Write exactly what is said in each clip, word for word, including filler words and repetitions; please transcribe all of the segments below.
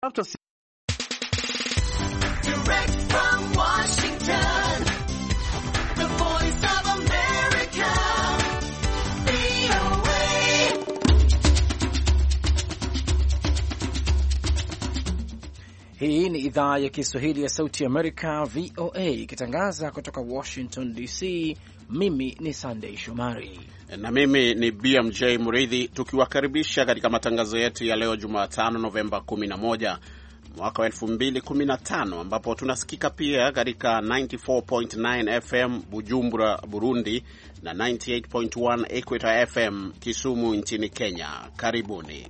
After Direct from Washington, the voice of America, V O A. Hii ni idhaa ya Kiswahili ya Sauti Amerika, V O A, ikitangaza kutoka Washington D C. Mimi ni Sunday Shomari na mimi ni B M J Muridhi, tukiwakaribisha katika matangazo yetu ya leo Jumatano Novemba kumi na moja mwaka wa elfu mbili kumi na tano, ambapo tunasikika pia katika tisini na nne nukta tisa F M Bujumbura, Burundi, na tisini na nane nukta moja Equator F M Kisumu nchini Kenya. Karibuni.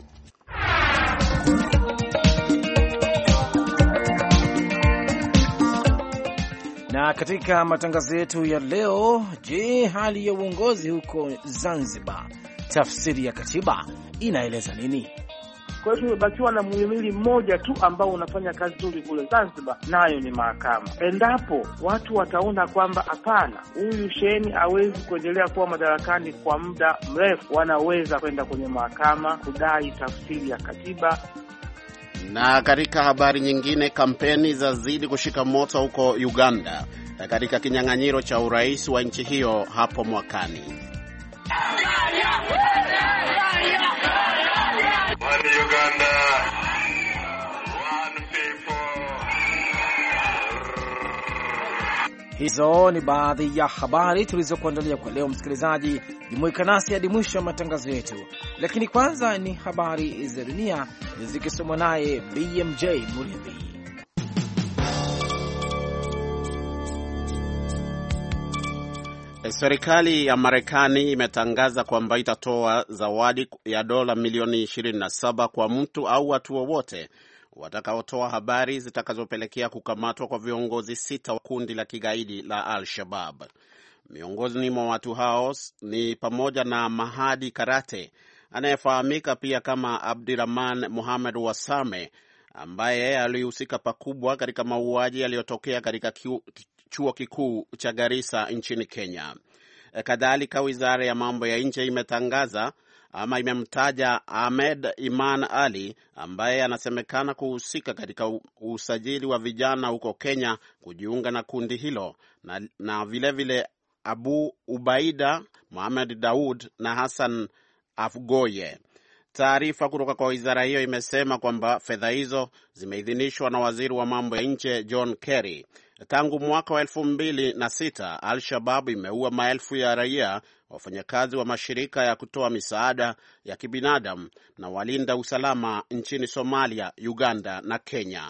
Na katika matangazo yetu ya leo, je, hali ya uongozi huko Zanzibar, tafsiri ya katiba inaeleza nini? Kwa hiyo tumebakiwa na muhimili mmoja tu ambao unafanya kazi nzuri kule Zanzibar, nayo ni mahakama. Endapo watu wataona kwamba hapana, huyu Shein hawezi kuendelea kuwa madarakani kwa muda mrefu, wanaweza kwenda kwenye mahakama kudai tafsiri ya katiba. Na katika habari nyingine, kampeni za zidi kushika moto huko Uganda katika kinyang'anyiro cha urais wa nchi hiyo hapo mwakani. One Uganda, one people. Hizo ni baadhi ya habari tulizokuandalia kwa leo. Msikilizaji, jumuika nasi hadi mwisho wa matangazo yetu, lakini kwanza ni habari za dunia zikisomwa naye B M J Muridhi. Serikali ya Marekani imetangaza kwamba itatoa zawadi ya dola milioni ishirini na saba kwa mtu au watu wowote watakaotoa habari zitakazopelekea kukamatwa kwa viongozi sita wa kundi la kigaidi la Al-Shabaab. Miongoni mwa watu hao ni pamoja na Mahadi Karate, anayefahamika pia kama Abdirahman Mohamed Wasame, ambaye alihusika pakubwa katika mauaji yaliyotokea katika chuo kikuu cha Garissa nchini Kenya. Kadhalika, wizara ya mambo ya nje imetangaza ama imemtaja Ahmed Iman Ali, ambaye anasemekana kuhusika katika usajili wa vijana huko Kenya kujiunga na kundi hilo, na, na vile vile Abu Ubaida Mohamed Daud na Hassan Afgoye. Taarifa kutoka kwa wizara hiyo imesema kwamba fedha hizo zimeidhinishwa na waziri wa mambo ya nje John Kerry. Tangu mwaka wa elfu mbili na sita, Al-Shabaab imeua maelfu ya raia, wafanyakazi wa mashirika ya kutoa misaada ya kibinadamu na walinda usalama nchini Somalia, Uganda na Kenya.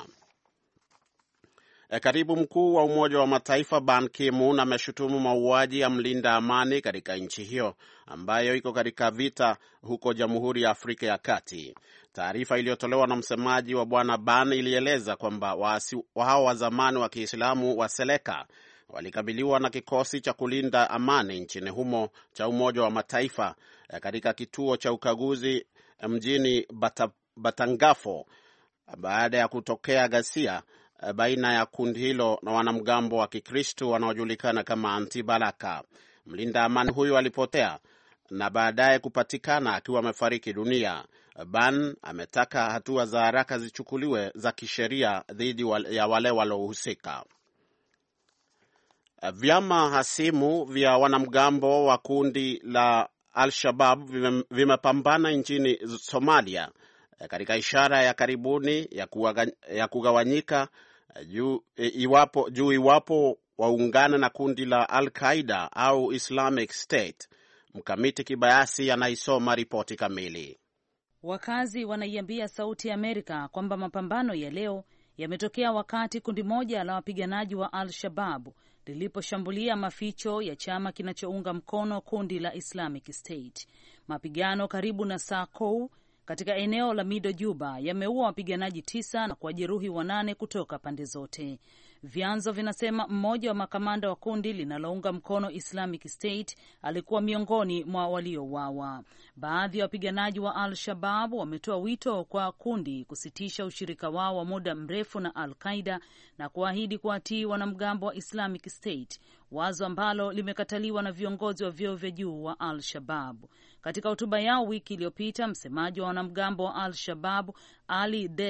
Katibu mkuu wa Umoja wa Mataifa Ban Ki-moon ameshutumu mauaji ya mlinda amani katika nchi hiyo ambayo iko katika vita huko Jamhuri ya Afrika ya Kati. Taarifa iliyotolewa na msemaji wa Bwana Ban ilieleza kwamba waasi hao wa zamani wa Kiislamu wa Seleka walikabiliwa na kikosi cha kulinda amani nchini humo cha Umoja wa Mataifa katika kituo cha ukaguzi mjini Batangafo baada ya kutokea ghasia baina ya kundi hilo na wanamgambo wa Kikristo wanaojulikana kama Anti-Balaka. Mlinda amani huyo alipotea na baadaye kupatikana akiwa amefariki dunia. Ban ametaka hatua za haraka zichukuliwe za kisheria dhidi ya wale walohusika. Vyama hasimu vya wanamgambo wa kundi la Al-Shabaab vimepambana nchini Somalia katika ishara ya karibuni ya, ya kugawanyika juu iwapo, juu iwapo waungana na kundi la Al-Qaeda au Islamic State. Mkamiti Kibayasi anaisoma ripoti kamili. Wakazi wanaiambia Sauti ya Amerika kwamba mapambano ya leo yametokea wakati kundi moja la wapiganaji wa Al-Shabaab liliposhambulia maficho ya chama kinachounga mkono kundi la Islamic State. Mapigano karibu na Sakou katika eneo la Mido Juba yameua wapiganaji tisa na kujeruhi wanane kutoka pande zote. Vyanzo vinasema mmoja wa makamanda wa kundi linalounga mkono Islamic State alikuwa miongoni mwa waliouawa. Baadhi ya wapiganaji wa Al-Shabaab wametoa wito kwa kundi kusitisha ushirika wao wa muda mrefu na Al-Qaeda na kuahidi kuwatii wanamgambo wa Islamic State, wazo ambalo limekataliwa na viongozi wa vyeo vya juu wa Al-Shabaab. Katika hotuba yao wiki iliyopita, msemaji wa wanamgambo wa Al-Shabaab Ali Dere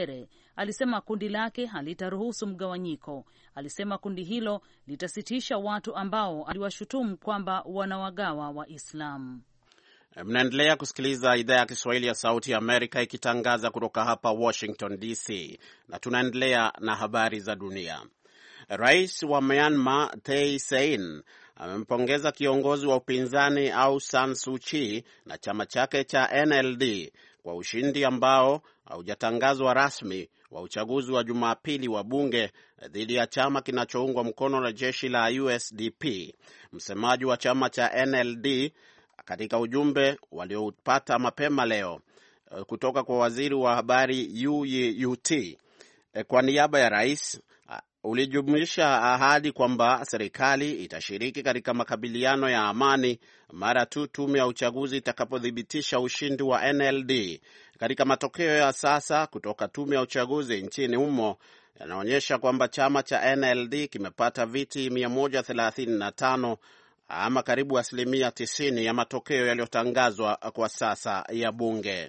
alisema kundi lake halitaruhusu mgawanyiko. Alisema kundi hilo litasitisha watu ambao aliwashutumu kwamba wanawagawa Waislamu. Mnaendelea kusikiliza idhaa ya Kiswahili ya Sauti ya Amerika ikitangaza kutoka hapa Washington D C, na tunaendelea na habari za dunia. Rais wa Myanmar Thein Sein amempongeza kiongozi wa upinzani Aung San Suu Kyi na chama chake cha N L D kwa ushindi ambao haujatangazwa rasmi wa uchaguzi wa Jumapili wa bunge dhidi ya chama kinachoungwa mkono na jeshi la U S D P. Msemaji wa chama cha N L D katika ujumbe walioupata mapema leo kutoka kwa waziri wa habari U U T kwa niaba ya rais ulijumuisha ahadi kwamba serikali itashiriki katika makabiliano ya amani mara tu tume ya uchaguzi itakapothibitisha ushindi wa N L D. Katika matokeo ya sasa kutoka tume ya uchaguzi nchini humo yanaonyesha kwamba chama cha N L D kimepata viti mia moja thelathini na tano ama karibu asilimia tisini ya matokeo yaliyotangazwa kwa sasa ya bunge.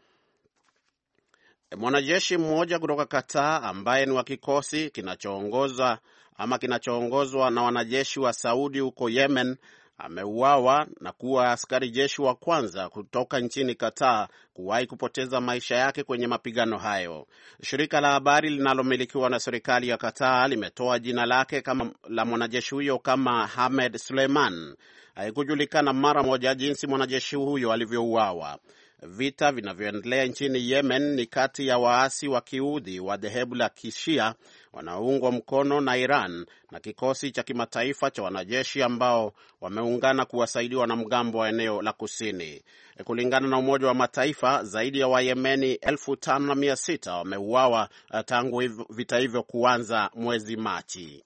Mwanajeshi mmoja kutoka Qatar ambaye ni wa kikosi kinachoongoza ama kinachoongozwa na wanajeshi wa Saudi huko Yemen ameuawa na kuwa askari jeshi wa kwanza kutoka nchini Qatar kuwahi kupoteza maisha yake kwenye mapigano hayo. Shirika la habari linalomilikiwa na serikali ya Qatar limetoa jina lake kama la mwanajeshi huyo kama Hamed Suleiman. Haikujulikana mara moja jinsi mwanajeshi huyo alivyouawa. Vita vinavyoendelea nchini Yemen ni kati ya waasi wa Kiudhi wa dhehebu la Kishia wanaoungwa mkono na Iran na kikosi cha kimataifa cha wanajeshi ambao wameungana kuwasaidia wanamgambo wa eneo la kusini. Kulingana na Umoja wa Mataifa, zaidi ya Wayemeni elfu tano na mia sita wameuawa tangu vita hivyo kuanza mwezi Machi.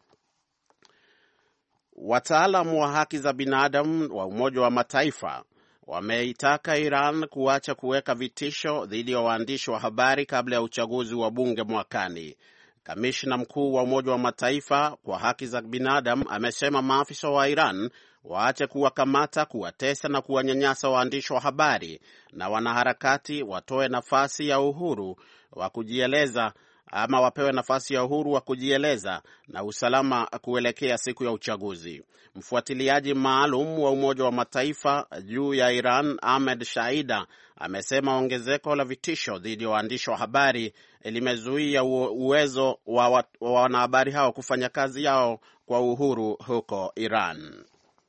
Wataalamu wa haki za binadamu wa Umoja wa Mataifa wameitaka Iran kuacha kuweka vitisho dhidi ya waandishi wa habari kabla ya uchaguzi wa bunge mwakani. Kamishna mkuu wa Umoja wa Mataifa kwa haki za binadamu amesema maafisa wa Iran waache kuwakamata, kuwatesa na kuwanyanyasa waandishi wa habari na wanaharakati, watoe nafasi ya uhuru wa kujieleza ama wapewe nafasi ya uhuru wa kujieleza na usalama kuelekea siku ya uchaguzi. Mfuatiliaji maalum wa Umoja wa Mataifa juu ya Iran, Ahmed Shaida, amesema ongezeko la vitisho dhidi ya waandishi wa habari limezuia uwezo wa wanahabari hao kufanya kazi yao kwa uhuru huko Iran.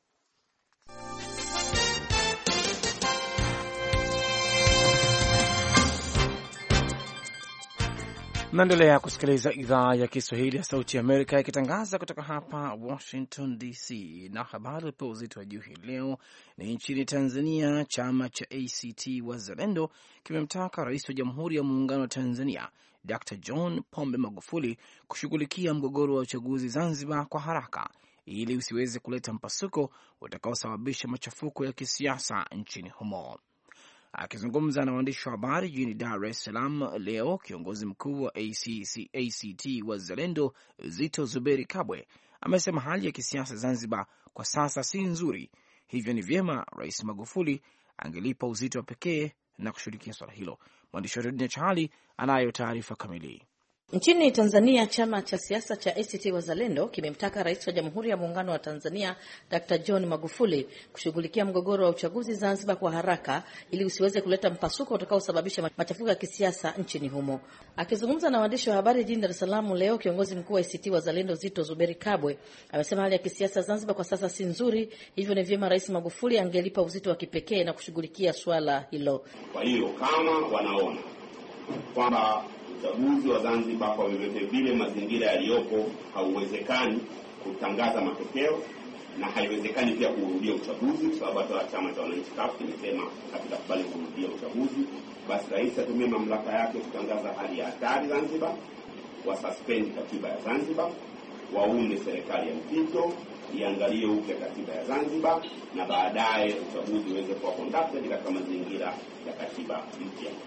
Naendelea kusikiliza idhaa ya Kiswahili ya Sauti ya Amerika ikitangaza kutoka hapa Washington D C. Na habari pa uzito wa juu hii leo ni nchini Tanzania. Chama cha A C T Wazalendo kimemtaka Rais wa Jamhuri ya Muungano wa Tanzania Doctor John Pombe Magufuli kushughulikia mgogoro wa uchaguzi Zanzibar kwa haraka ili usiweze kuleta mpasuko utakaosababisha machafuko ya kisiasa nchini humo. Akizungumza na waandishi wa habari jijini Dar es Salaam leo, kiongozi mkuu wa A C T Wazalendo Zito Zuberi Kabwe amesema hali ya kisiasa Zanzibar kwa sasa si nzuri, hivyo ni vyema Rais Magufuli angelipa uzito wa pekee na kushughulikia swala hilo. Mwandishi wa Redio Chahali anayo taarifa kamili. Nchini Tanzania, chama cha siasa cha A C T Wazalendo kimemtaka Rais wa Jamhuri ya Muungano wa Tanzania Doctor John Magufuli kushughulikia mgogoro wa uchaguzi Zanzibar kwa haraka ili usiweze kuleta mpasuko utakaosababisha machafuko ya kisiasa nchini humo. Akizungumza na waandishi wa habari jijini Dar es Salaam leo, kiongozi mkuu wa A C T Wazalendo Zito Zuberi Kabwe amesema hali ya kisiasa Zanzibar kwa sasa si nzuri, hivyo ni vyema Rais Magufuli angelipa uzito wa kipekee na kushughulikia swala hilo. Kwa hiyo kama wanaona kwamba uchaguzi wa Zanzibar kwa vyovyote vile mazingira yaliyopo hauwezekani kutangaza matokeo na haiwezekani pia kurudia uchaguzi, kwa sababu hata chama cha wananchi C U F kimesema hakitakubali kurudia uchaguzi, basi rais atumie mamlaka yake kutangaza hali ya hatari Zanzibar, wa suspend katiba ya Zanzibar, waunde serikali ya mpito, iangalie upya katiba ya Zanzibar na baadaye uchaguzi uweze kuwa conducted katika mazingira ya katiba mpya.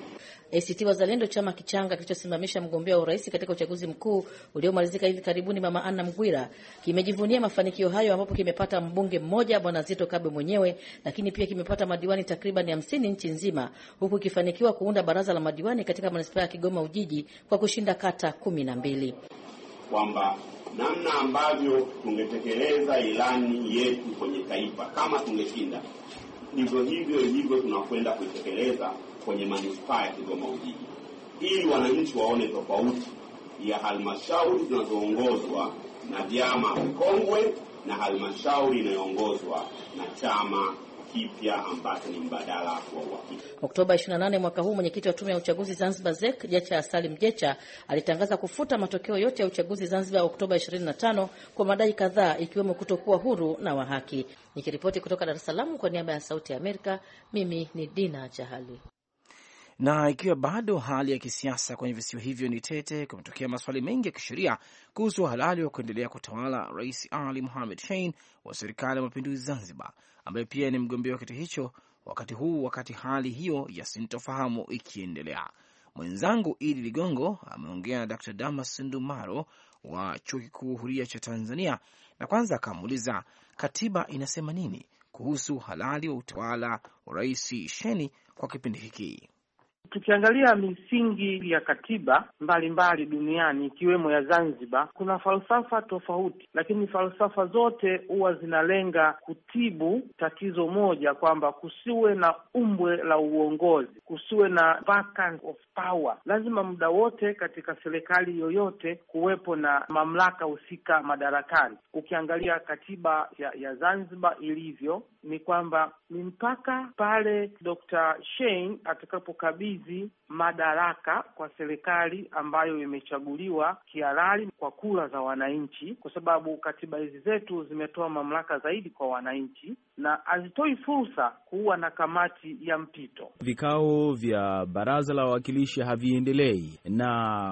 A C T Wazalendo, chama kichanga kilichosimamisha mgombea wa urais katika uchaguzi mkuu uliomalizika hivi karibuni, Mama Anna Mghwira, kimejivunia mafanikio hayo, ambapo kimepata mbunge mmoja, Bwana Zito Kabwe mwenyewe, lakini pia kimepata madiwani takriban hamsini nchi nzima, huku kifanikiwa kuunda baraza la madiwani katika manispaa ya Kigoma Ujiji kwa kushinda kata kumi na mbili. Kwamba namna ambavyo tungetekeleza ilani yetu kwenye taifa kama tungeshinda, hivyo hivyo hivyo tunakwenda kuitekeleza kwenye manispaa ya Kigoma Ujiji, ili wananchi waone tofauti ya halmashauri zinazoongozwa na vyama vikongwe na halmashauri inayoongozwa na chama kipya ambacho ni mbadala wa uhakika. Oktoba ishirini na nane mwaka huu, mwenyekiti wa tume ya uchaguzi Zanzibar Z E C Jecha Salim Jecha alitangaza kufuta matokeo yote ya uchaguzi Zanzibar Oktoba ishirini na tano kwa madai kadhaa, ikiwemo kutokuwa huru na wa haki. Nikiripoti kutoka Dar es Salaam kwa niaba ya Sauti ya Amerika, mimi ni Dina Chahali. Na ikiwa bado hali ya kisiasa kwenye visiwa hivyo ni tete, kumetokea maswali mengi ya kisheria kuhusu uhalali wa kuendelea kutawala Rais Ali Mohamed Shein wa Serikali ya Mapinduzi Zanzibar, ambaye pia ni mgombea wa kiti hicho wakati huu, wakati hali hiyo ya sintofahamu ikiendelea. Mwenzangu Idi Ligongo ameongea na Daktari Damas Ndumaro wa Chuo Kikuu Huria cha Tanzania, na kwanza akamuuliza katiba inasema nini kuhusu halali wa utawala wa Rais Shein kwa kipindi hiki. Tukiangalia misingi ya katiba mbalimbali duniani ikiwemo ya Zanzibar, kuna falsafa tofauti, lakini falsafa zote huwa zinalenga kutibu tatizo moja, kwamba kusiwe na umbwe la uongozi, kusiwe na vacant of power. Lazima muda wote katika serikali yoyote kuwepo na mamlaka husika madarakani. Ukiangalia katiba ya, ya Zanzibar ilivyo ni kwamba ni mpaka pale Dokta Shein atakapokabidhi madaraka kwa serikali ambayo imechaguliwa kihalali kwa kura za wananchi, kwa sababu katiba hizi zetu zimetoa mamlaka zaidi kwa wananchi na hazitoi fursa kuwa na kamati ya mpito. Vikao vya baraza la wawakilishi haviendelei, na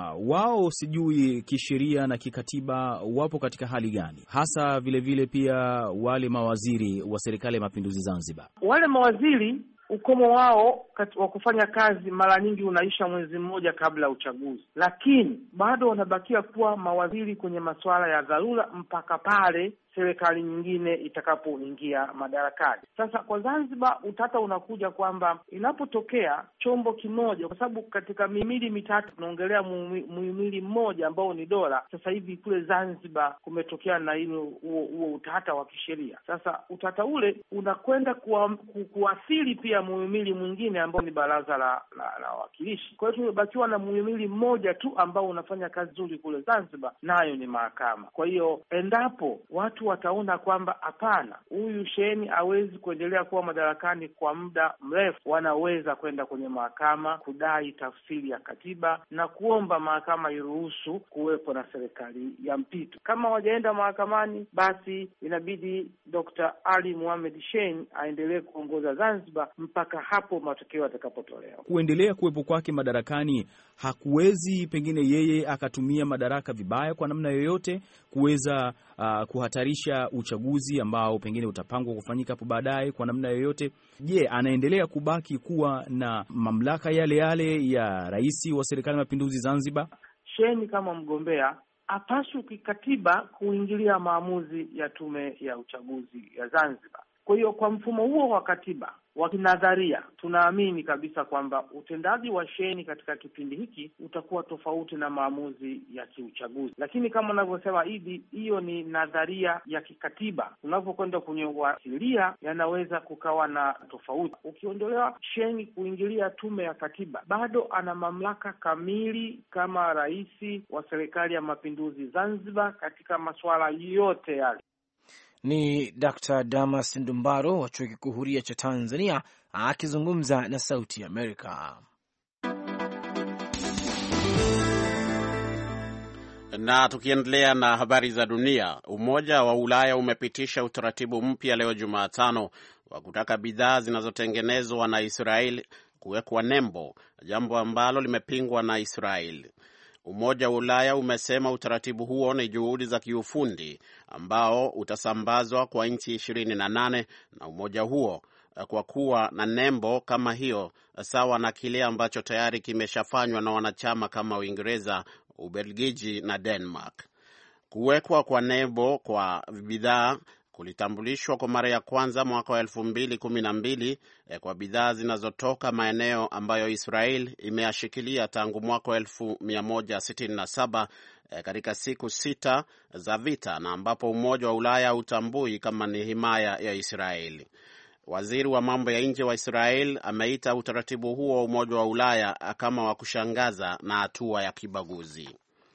wao sijui kisheria na kikatiba wapo katika hali gani hasa. Vile vile pia wale mawaziri wa Serikali ya Mapinduzi Zanzibar, wale mawaziri ukomo wao wa kufanya kazi mara nyingi unaisha mwezi mmoja kabla ya uchaguzi, lakini bado wanabakia kuwa mawaziri kwenye masuala ya dharura mpaka pale serikali nyingine itakapoingia madarakani. Sasa kwa Zanzibar utata unakuja kwamba inapotokea chombo kimoja, kwa sababu katika mihimili mitatu tunaongelea muhimili mmoja ambao ni dola. Sasa hivi kule Zanzibar kumetokea na hilo huo huo utata wa kisheria. Sasa utata ule unakwenda kuwa, ku, kuathiri pia muhimili mwingine ambao ni baraza la la, la wawakilishi. Kwa hiyo tumebakiwa na muhimili mmoja tu ambao unafanya kazi nzuri kule Zanzibar, nayo ni mahakama. Kwa hiyo endapo watu wataona kwamba hapana, huyu Shein hawezi kuendelea kuwa madarakani kwa muda mrefu, wanaweza kwenda kwenye mahakama kudai tafsiri ya katiba na kuomba mahakama iruhusu kuwepo na serikali ya mpito. Kama wajaenda mahakamani, basi inabidi Dokta Ali Mohamed Shein aendelee kuongoza Zanzibar mpaka hapo matokeo yatakapotolewa. Kuendelea kuwepo kwake madarakani hakuwezi pengine yeye akatumia madaraka vibaya kwa namna yoyote kuweza uh, kuhatarisha uchaguzi ambao pengine utapangwa kufanyika hapo baadaye kwa namna yoyote. Je, anaendelea kubaki kuwa na mamlaka yale yale ya rais wa Serikali ya Mapinduzi Zanzibar? Shein kama mgombea hapaswi kikatiba kuingilia maamuzi ya tume ya uchaguzi ya Zanzibar. Kwa hiyo kwa mfumo huo wa katiba wa kinadharia, tunaamini kabisa kwamba utendaji wa Shein katika kipindi hiki utakuwa tofauti na maamuzi ya kiuchaguzi. Lakini kama unavyosema hivi, hiyo ni nadharia ya kikatiba. Unapokwenda kwenye uasilia, yanaweza kukawa na tofauti. Ukiondolewa Shein kuingilia tume ya katiba, bado ana mamlaka kamili kama rais wa Serikali ya Mapinduzi Zanzibar katika masuala yote yale. Ni Daktari Damas Ndumbaro wa Chuo Kikuu Huria cha Tanzania akizungumza na Sauti ya Amerika. Na tukiendelea na habari za dunia, Umoja wa Ulaya umepitisha utaratibu mpya leo Jumatano wa kutaka bidhaa zinazotengenezwa na Israel kuwekwa nembo, jambo ambalo limepingwa na Israel. Umoja wa Ulaya umesema utaratibu huo ni juhudi za kiufundi ambao utasambazwa kwa nchi ishirini na nane na umoja huo kwa kuwa na nembo kama hiyo, sawa na kile ambacho tayari kimeshafanywa na wanachama kama Uingereza, Ubelgiji na Denmark. Kuwekwa kwa nembo kwa bidhaa kulitambulishwa kwa mara ya kwanza mwaka wa elfu mbili kumi na mbili eh, kwa bidhaa zinazotoka maeneo ambayo Israel imeashikilia tangu mwaka wa elfu moja sitini na saba eh, katika siku sita za vita, na ambapo Umoja wa Ulaya hutambui kama ni himaya ya Israeli. Waziri wa mambo ya nje wa Israel ameita utaratibu huo wa Umoja wa Ulaya kama wa kushangaza na hatua ya kibaguzi.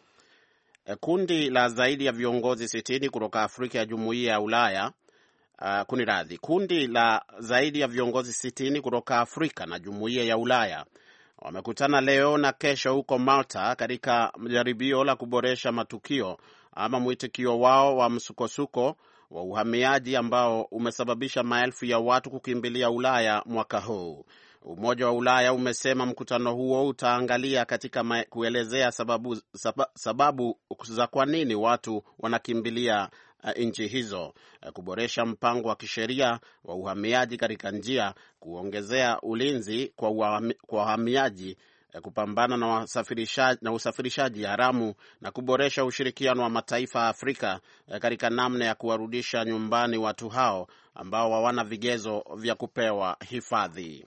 Kundi la zaidi ya viongozi sitini kutoka Afrika ya Jumuiya ya Ulaya uh, kuniradhi, kundi la zaidi ya viongozi sitini kutoka Afrika na Jumuiya ya Ulaya wamekutana leo na kesho huko Malta katika jaribio la kuboresha matukio ama mwitikio wao wa msukosuko wa uhamiaji ambao umesababisha maelfu ya watu kukimbilia Ulaya mwaka huu. Umoja wa Ulaya umesema mkutano huo utaangalia katika kuelezea sababu, sababu za kwa nini watu wanakimbilia uh, nchi hizo, uh, kuboresha mpango wa kisheria wa uhamiaji katika njia, kuongezea ulinzi kwa uhami, kwa wahamiaji, uh, kupambana na usafirishaji na usafirishaji haramu na kuboresha ushirikiano wa mataifa ya Afrika uh, katika namna ya kuwarudisha nyumbani watu hao ambao hawana vigezo vya kupewa hifadhi.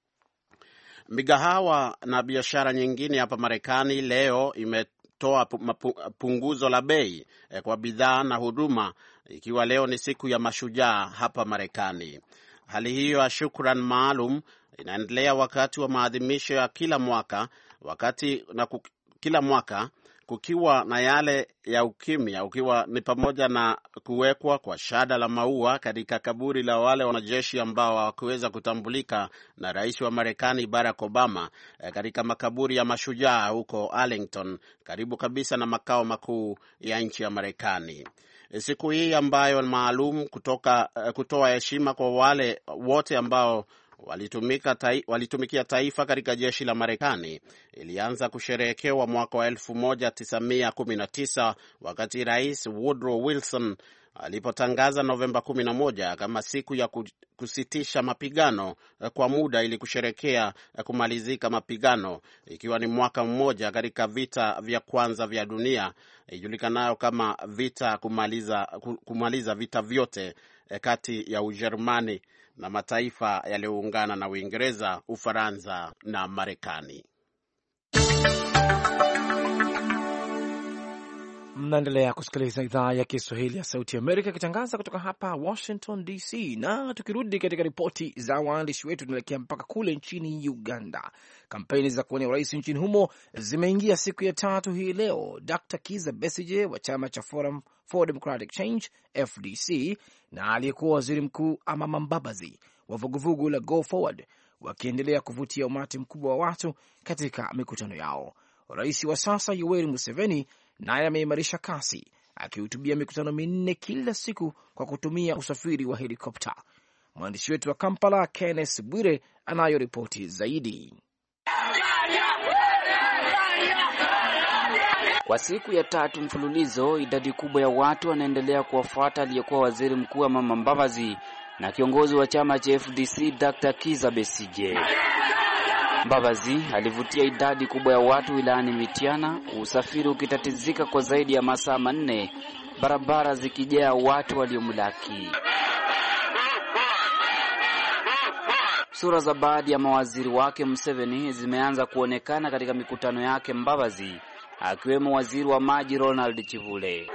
Migahawa na biashara nyingine hapa Marekani leo imetoa punguzo la bei kwa bidhaa na huduma, ikiwa leo ni siku ya mashujaa hapa Marekani. Hali hiyo ya shukrani maalum inaendelea wakati wa maadhimisho ya kila mwaka wakati na kuk, kila mwaka kukiwa na yale ya ukimya, ukiwa ni pamoja na kuwekwa kwa shada la maua katika kaburi la wale wanajeshi ambao hawakuweza kutambulika na rais wa Marekani Barack Obama katika makaburi ya mashujaa huko Arlington, karibu kabisa na makao makuu ya nchi ya Marekani. Siku hii ambayo ni maalum kutoka kutoa heshima kwa wale wote ambao walitumika tai, walitumikia taifa katika jeshi la Marekani ilianza kusherehekewa mwaka wa elfu moja tisa mia kumi na tisa wakati Rais Woodrow Wilson alipotangaza Novemba kumi na moja kama siku ya kusitisha mapigano kwa muda ili kusherekea kumalizika mapigano, ikiwa ni mwaka mmoja katika vita vya kwanza vya dunia ijulikanayo kama vita kumaliza, kumaliza vita vyote kati ya Ujerumani na mataifa yaliyoungana na Uingereza, Ufaransa na Marekani. Mnaendelea kusikiliza idhaa ya Kiswahili ya Sauti ya Amerika ikitangaza kutoka hapa Washington D C. Na tukirudi katika ripoti za waandishi wetu, tunaelekea mpaka kule nchini Uganda. Kampeni za kuwania urais nchini humo zimeingia siku ya tatu hii leo. Doctor Kizza Besigye wa chama cha Forum for Democratic Change F D C na aliyekuwa waziri mkuu Amama Mbabazi wa vuguvugu la Go Forward wakiendelea kuvutia umati mkubwa wa watu katika mikutano yao. Rais wa sasa Yoweri Museveni naye ameimarisha kasi akihutubia mikutano minne kila siku kwa kutumia usafiri wa helikopta. Mwandishi wetu wa Kampala Kenneth Bwire anayo ripoti zaidi. Kwa siku ya tatu mfululizo, idadi kubwa ya watu wanaendelea kuwafuata aliyekuwa waziri mkuu wa Amama Mbabazi na kiongozi wa chama cha F D C Doctor Kizza Besigye. Mbabazi alivutia idadi kubwa ya watu wilayani Mityana, usafiri ukitatizika kwa zaidi ya masaa manne, barabara zikijaa watu waliomlaki. Sura za baadhi ya mawaziri wake Museveni zimeanza kuonekana katika mikutano yake Mbabazi, akiwemo waziri wa maji Ronald Chivule.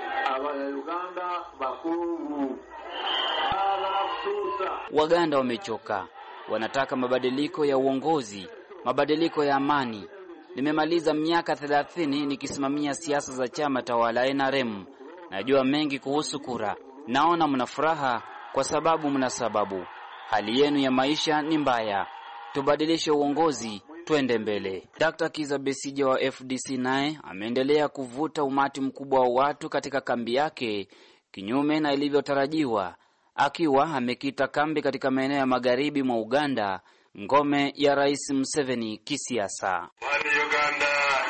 Waganda wamechoka, wanataka mabadiliko ya uongozi, mabadiliko ya amani. Nimemaliza miaka thelathini nikisimamia siasa za chama tawala N R M. Najua mengi kuhusu kura. Naona mna furaha kwa sababu mna sababu. Hali yenu ya maisha ni mbaya. Tubadilishe uongozi, twende mbele. Doctor Kizza Besigye wa F D C naye ameendelea kuvuta umati mkubwa wa watu katika kambi yake, kinyume na ilivyotarajiwa, akiwa amekita kambi katika maeneo ya magharibi mwa Uganda, ngome ya Rais Museveni kisiasa. One Uganda,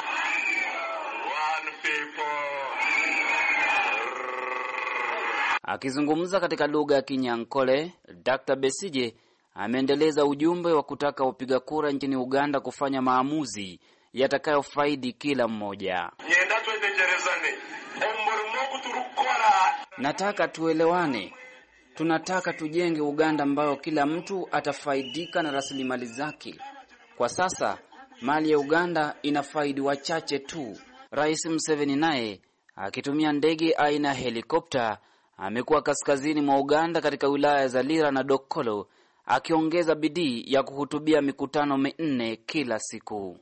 one people. Akizungumza katika lugha ya Kinyankole, Doctor Besigye ameendeleza ujumbe wa kutaka wapiga kura nchini Uganda kufanya maamuzi yatakayofaidi kila mmoja. Nataka tuelewane. Tunataka tujenge Uganda ambayo kila mtu atafaidika na rasilimali zake. Kwa sasa mali ya Uganda inafaidi wachache tu. Rais Museveni naye akitumia ndege aina ya helikopta amekuwa kaskazini mwa Uganda katika wilaya za Lira na Dokolo, akiongeza bidii ya kuhutubia mikutano minne kila siku.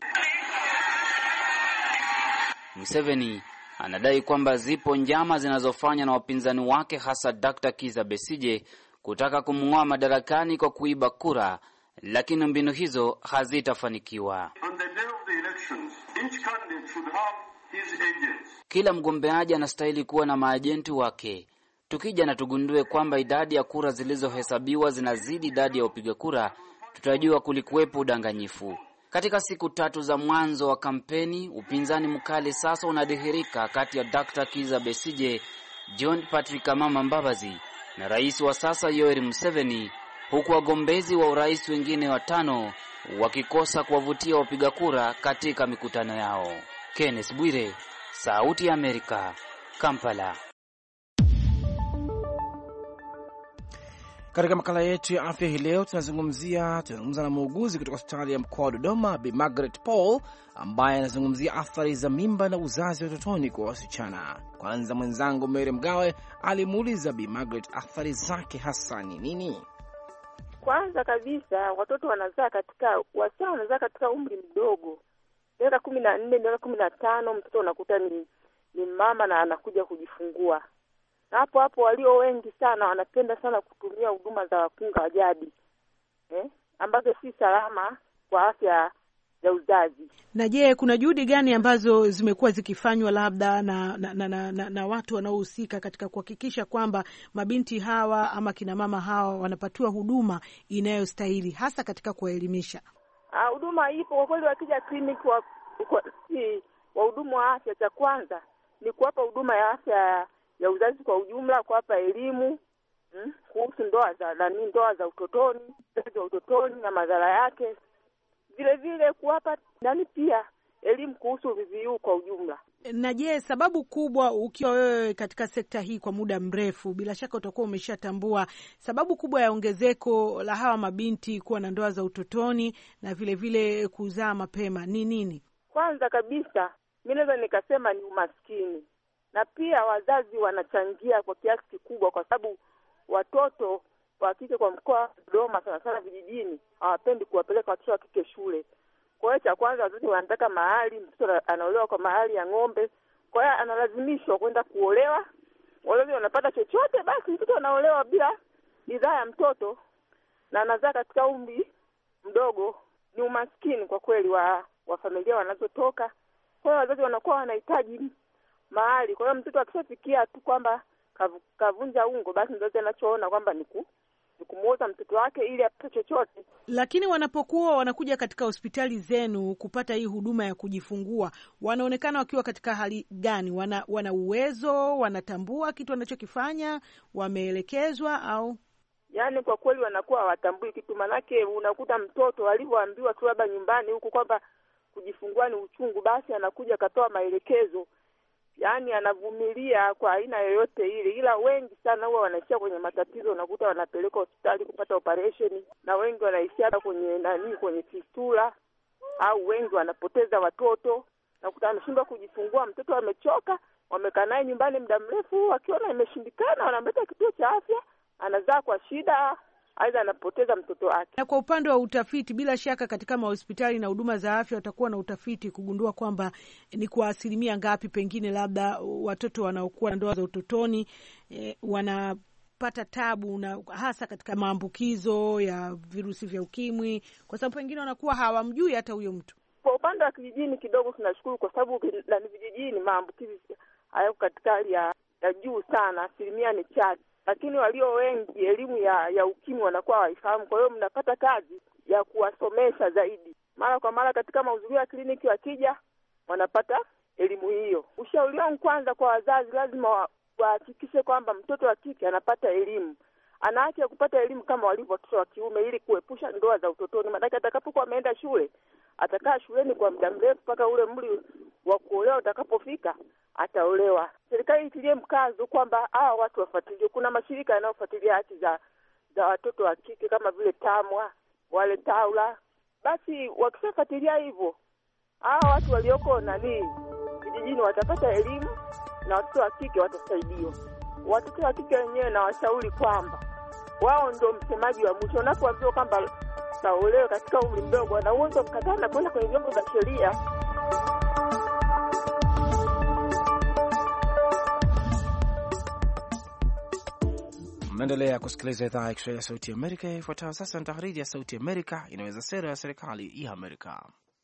Museveni anadai kwamba zipo njama zinazofanywa na wapinzani wake, hasa Doctor Kizza Besigye, kutaka kumng'oa madarakani kwa kuiba kura, lakini mbinu hizo hazitafanikiwa. Kila mgombeaji anastahili kuwa na maajenti wake. Tukija na tugundue kwamba idadi ya kura zilizohesabiwa zinazidi idadi ya wapiga kura, tutajua kulikuwepo udanganyifu. Katika siku tatu za mwanzo wa kampeni, upinzani mkali sasa unadhihirika kati ya Doctor Kizza Besigye, John Patrick Amama Mbabazi na rais wa sasa Yoweri Museveni, huku wagombezi wa urais wengine watano wakikosa kuwavutia wapiga kura katika mikutano yao. Kenneth Bwire, Sauti ya Amerika, Kampala. Katika makala yetu ya afya hii leo tunazungumzia tunazungumza na muuguzi kutoka hospitali ya mkoa wa Dodoma, Bi Margaret Paul, ambaye anazungumzia athari za mimba na uzazi wa utotoni kwa wasichana. Kwanza mwenzangu Mary Mgawe alimuuliza Bi Margaret athari zake hasa ni nini. Kwanza kabisa, watoto wanazaa katika wasichana wanazaa katika umri mdogo, miaka kumi na nne, miaka kumi na tano, mtoto unakuta ni, ni mama na anakuja kujifungua. Na hapo hapo walio wengi sana wanapenda sana kutumia huduma za wakunga wa jadi eh, ambazo si salama kwa afya ya uzazi. Na je, kuna juhudi gani ambazo zimekuwa zikifanywa labda na na, na, na, na, na watu wanaohusika katika kuhakikisha kwamba mabinti hawa ama kina mama hawa wanapatiwa huduma inayostahili, hasa katika kuwaelimisha? Ah, huduma ipo kwa kweli. Wakija kliniki wa si wahudumu wa afya, cha kwanza ni kuwapa huduma ya afya ya uzazi kwa ujumla, kuwapa elimu hmm, kuhusu ndoa za nani, ndoa za utotoni, za utotoni na madhara yake. Vile vile kuwapa nani pia elimu kuhusu V V U kwa ujumla. Na je, sababu kubwa, ukiwa wewe katika sekta hii kwa muda mrefu, bila shaka utakuwa umeshatambua sababu kubwa ya ongezeko la hawa mabinti kuwa na ndoa za utotoni na vile vile kuzaa mapema ni nini? Kwanza kabisa mimi naweza nikasema ni umaskini. Na pia wazazi wanachangia kwa kiasi kikubwa, kwa sababu watoto wa kike kwa mkoa wa Dodoma sana sana vijijini hawapendi kuwapeleka watoto wa kike shule. Kwa hiyo cha kwanza wazazi wanataka mahali, mtoto anaolewa kwa mahali ya ng'ombe. Kwa hiyo analazimishwa kwenda kuolewa. Wazazi wanapata chochote, basi mtoto anaolewa bila ridhaa ya mtoto na anazaa katika umri mdogo. Ni umaskini kwa kweli wa, wa familia wanazotoka. Kwa hiyo wazazi wanakuwa wanahitaji mahali. Kwa hiyo mtoto akishafikia tu kwamba kavunja ungo, basi mzazi anachoona kwamba ni ku ni kumuoza mtoto wake ili apate chochote. Lakini wanapokuwa wanakuja katika hospitali zenu kupata hii huduma ya kujifungua, wanaonekana wakiwa katika hali gani? Wana, wana uwezo, wanatambua kitu wanachokifanya, wameelekezwa au? Yaani kwa kweli wanakuwa hawatambui kitu, manake unakuta mtoto alivyoambiwa tu labda nyumbani huku kwamba kujifungua ni uchungu, basi anakuja katoa maelekezo. Yaani anavumilia kwa aina yoyote ile, ila wengi sana huwa wanaishia kwenye matatizo. Unakuta wanapeleka hospitali kupata operation, na wengi wanaishia kwenye nani, kwenye fistula, au wengi wanapoteza watoto. Nakuta ameshindwa kujifungua, mtoto amechoka, wamekaa naye nyumbani muda mrefu, akiona imeshindikana wanamleta kituo cha afya, anazaa kwa shida, aidha anapoteza mtoto wake. Na kwa upande wa utafiti, bila shaka katika mahospitali na huduma za afya watakuwa na utafiti kugundua kwamba ni kwa asilimia ngapi pengine labda watoto wanaokuwa na ndoa za utotoni eh, wanapata tabu, na hasa katika maambukizo ya virusi vya ukimwi, kwa sababu pengine wanakuwa hawamjui hata huyo mtu. Kwa upande wa kijijini kidogo tunashukuru, kwa sababu na vijijini maambukizi hayo katika hali ya, ya juu sana, asilimia ni chache. Lakini walio wengi elimu ya ya ukimwi wanakuwa waifahamu. Kwa hiyo mnapata kazi ya kuwasomesha zaidi. Mara kwa mara katika mahudhurio ya kliniki wakija wanapata elimu hiyo. Ushauri wangu kwanza kwa wazazi, lazima wahakikishe kwamba mtoto wa kike anapata elimu. ana haki ya kupata elimu kama walivyo watoto wa kiume, ili kuepusha ndoa za utotoni. Maana atakapokuwa ameenda shule, atakaa shuleni kwa muda mrefu mpaka ule umri wa kuolewa utakapofika, ataolewa. Serikali itilie mkazo kwamba hawa watu wafuatilie. Kuna mashirika yanayofuatilia haki za za watoto wa kike kama vile TAMWA, wale TAWLA. Basi wakishafuatilia hivyo, hawa watu walioko nani vijijini watapata elimu na watoto wa kike watasaidiwa. Watoto wa kike wenyewe na washauri kwamba wao ndio msemaji wa mwisho. Unapoambiwa kwamba taolewe katika umri mdogo, na uwezo kukataa na kwenda kwenye vyombo vya sheria. Mnaendelea kusikiliza idhaa ya Kiswahili ya Sauti ya Amerika. Ifuatayo sasa ni tahariri ya Sauti ya Amerika inaweza sera ya serikali ya Amerika.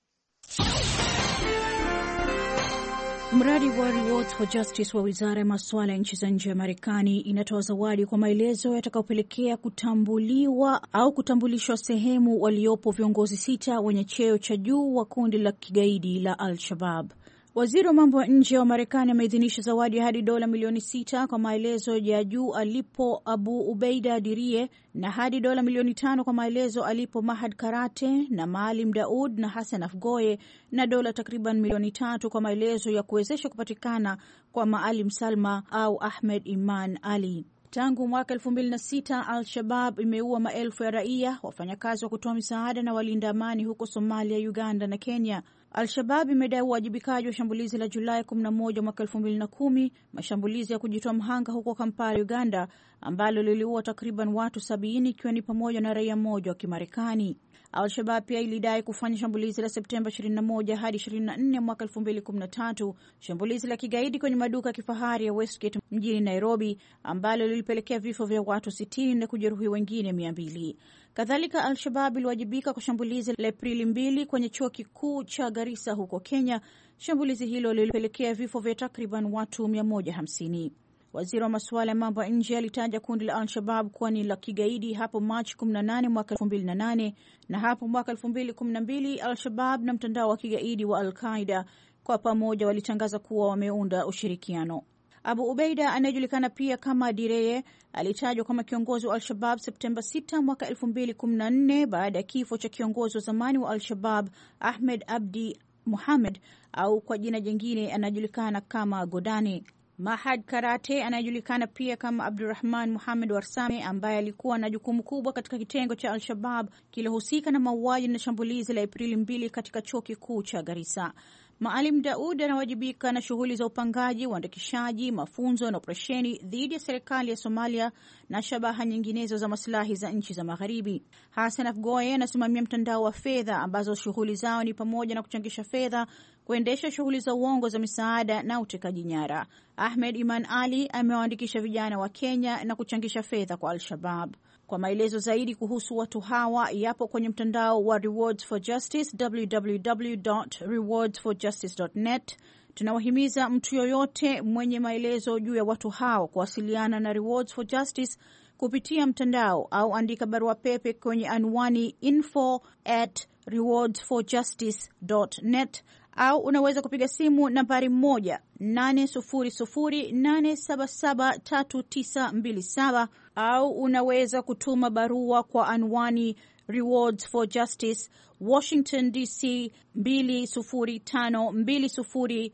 Mradi wa Rewards for Justice wa Wizara ya Masuala ya Nchi za Nje ya Marekani inatoa zawadi kwa maelezo yatakayopelekea kutambuliwa au kutambulishwa sehemu waliopo viongozi sita wenye cheo cha juu wa kundi la kigaidi la Al-Shabaab. Waziri wa mambo ya nje wa Marekani ameidhinisha zawadi hadi dola milioni sita kwa maelezo ya juu alipo Abu Ubaida Dirie, na hadi dola milioni tano kwa maelezo alipo Mahad Karate na Maalim Daud na Hassan Afgoye, na dola takriban milioni tatu kwa maelezo ya kuwezesha kupatikana kwa Maalim Salma au Ahmed Iman Ali. Tangu mwaka elfu mbili na sita, Al-Shabaab imeua maelfu ya raia, wafanyakazi wa kutoa misaada na walinda amani huko Somalia, Uganda na Kenya. Al-Shabaab imedai uwajibikaji wa shambulizi la Julai kumi na moja mwaka elfu mbili na kumi, mashambulizi ya kujitoa mhanga huko Kampala, Uganda, ambalo liliua takriban watu sabini ikiwa ni pamoja na raia mmoja wa Kimarekani. Al-Shabaab pia ilidai kufanya shambulizi la Septemba ishirini na moja hadi ishirini na nne mwaka elfu mbili kumi na tatu, shambulizi la kigaidi kwenye maduka ya kifahari ya Westgate mjini Nairobi, ambalo lilipelekea vifo vya watu sitini na kujeruhi wengine mia mbili. Kadhalika, Al-Shabaab iliwajibika kwa shambulizi la Aprili mbili kwenye chuo kikuu cha Garissa huko Kenya. Shambulizi hilo lilipelekea vifo vya takriban watu mia moja hamsini. Waziri wa masuala ya mambo ya nje alitaja kundi la Al-Shabaab kuwa ni la kigaidi hapo Machi kumi na nane mwaka elfu mbili na nane, na hapo mwaka elfu mbili kumi na mbili Al-Shabaab na mtandao wa kigaidi wa Al-Qaeda kwa pamoja walitangaza kuwa wameunda ushirikiano. Abu Ubaida anayejulikana pia kama Direye alitajwa kama kiongozi wa Al-Shabaab Septemba sita mwaka elfu mbili kumi na nne baada ya kifo cha kiongozi wa zamani wa Al-Shabaab Ahmed Abdi Muhammad, au kwa jina jingine anajulikana kama Godani. Mahad Karate anayejulikana pia kama Abdurrahman Muhammad Warsame, ambaye alikuwa na jukumu kubwa katika kitengo cha Al-Shabaab kilohusika na mauaji na shambulizi la Aprili mbili katika chuo kikuu cha Garissa. Maalim Daud anawajibika na shughuli za upangaji, uandikishaji, mafunzo na operesheni dhidi ya serikali ya Somalia na shabaha nyinginezo za maslahi za nchi za Magharibi. Hassan Afgoye anasimamia mtandao wa fedha ambazo shughuli zao ni pamoja na kuchangisha fedha, kuendesha shughuli za uongo za misaada na utekaji nyara. Ahmed Iman Ali amewaandikisha vijana wa Kenya na kuchangisha fedha kwa Al-Shabaab. Kwa maelezo zaidi kuhusu watu hawa yapo kwenye mtandao wa Rewards for Justice, w w w dot rewards for justice dot net. Tunawahimiza mtu yoyote mwenye maelezo juu ya watu hao kuwasiliana na Rewards for Justice kupitia mtandao au andika barua pepe kwenye anwani info at rewards for justice dot net, au unaweza kupiga simu nambari moja nane sufuri sufuri nane saba saba tatu tisa mbili saba, au unaweza kutuma barua kwa anwani Rewards for Justice, Washington D C mbili sufuri tano mbili sufuri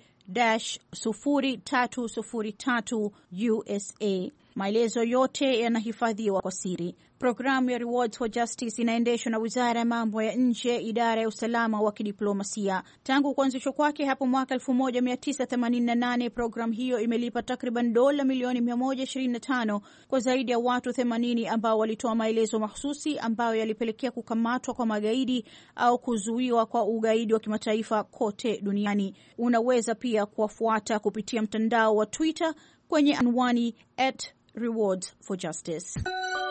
sufuri tatu sufuri tatu U S A. Maelezo yote yanahifadhiwa kwa siri. Programu ya Rewards for Justice inaendeshwa na Wizara ya Mambo ya Nje, Idara ya Usalama wa Kidiplomasia. Tangu kuanzishwa kwake hapo mwaka elfu moja mia tisa themanini na nane, programu hiyo imelipa takriban dola milioni mia moja ishirini na tano kwa zaidi ya watu themanini ambao walitoa maelezo mahususi ambayo yalipelekea kukamatwa kwa magaidi au kuzuiwa kwa ugaidi wa kimataifa kote duniani. Unaweza pia kuwafuata kupitia mtandao wa Twitter kwenye anwani at Rewards for Justice.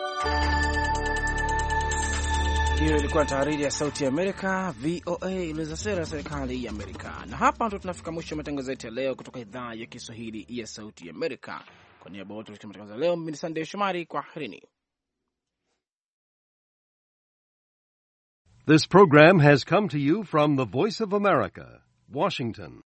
Hiyo ilikuwa tahariri ya Sauti ya Amerika, V O A, iliweza sera ya serikali ya Amerika. Na hapa ndo tunafika mwisho wa matangazo yetu ya leo kutoka idhaa ya Kiswahili ya Sauti ya Amerika. Kwa niaba wote wa matangazo leo, mimi ni Sunday Shomari, kwa herini. This program has come to you from the Voice of America, Washington.